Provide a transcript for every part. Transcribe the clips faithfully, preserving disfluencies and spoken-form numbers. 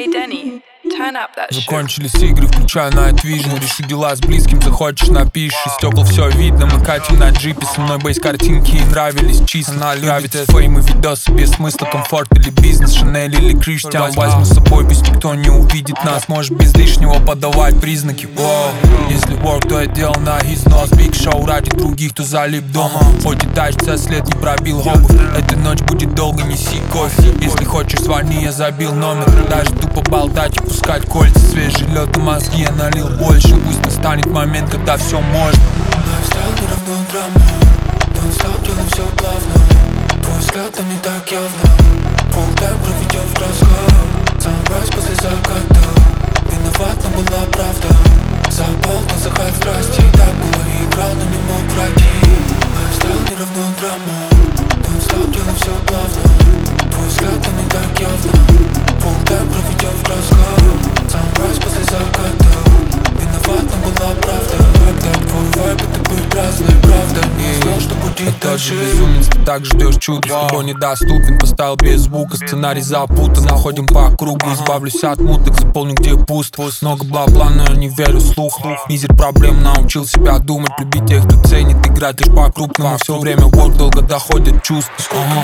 Hey Denny, turn up that shit. Закончились игры, включаю Night Vision. Решу дела с близким, захочешь напишешь. Из стекол все видно, мы катим на джипе. Со мной бейс картинки ей нравились чисто. Она любит фейм и видосы без смысла. Комфорт или бизнес, Шанель или Криштиан. Возьму с собой, пусть никто не увидит нас. Может без лишнего подавать признаки. Воу. Если work, то я делал на износ. Big show ради других, то залип дома. Хоть и тащится, след не пробил обувь. Эта ночь будет долго, неси кофе. Если хочешь, звони, я забил номер. Даже тупо болтать и пускать кольца. Свежий лед и мозги я налил больше. Пусть настанет момент, когда все можно. Лайфстайл не равно драма. Нон-стоп, делаем все плавно. Твой взгляд там не так явно. Полтайм проведем в красках. Sunrise после заката. Виноват, но была правда. Запал, но захат страсти. Так было и играл, но не мог пройти. Лайфстайл не равно драма. Нон-стоп, делаем все плавно. Твой взгляд там не так явно. Полтайм проведем в красках. Sunrise после заката. Виноват, но была правда. Когда твой вайб, это быть разной, правда. Не знал, что будет дальше. Безумец, ты так ждешь чуда. С тобой недоступен, поставил без звука. Сценарий запутан, находим по кругу. Избавлюсь от муток, заполню где пусто. Много бла-бла, но я не верю слухам. Мизер проблем, научил себя думать. Любить тех, кто ценит, играть лишь по-крупному. Все время work, долго доходят чувства.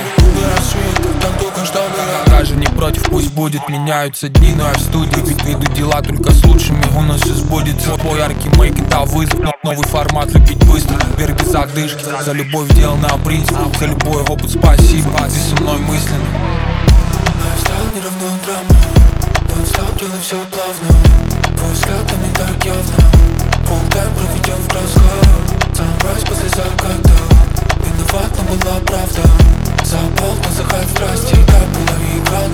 Даже не против, пусть будет. Меняются дни, но я в студии. Ведь веду дела только с лучшими. У нас все сбудется. Твой яркий мейк, это вызов. Но новый формат, любить быстро. Вверх без задышки. За любовь делал на принцип. За любой опыт спасибо. Ты со мной мысленно. Лайфстайл не равно драма. Нон-стоп, делаем все плавно. Твой взгляд там не так явно. Полтайм проведем в красках. Sunrise после заката. Виноват, но была правда. Запал, но захат страсти. Так было и играл,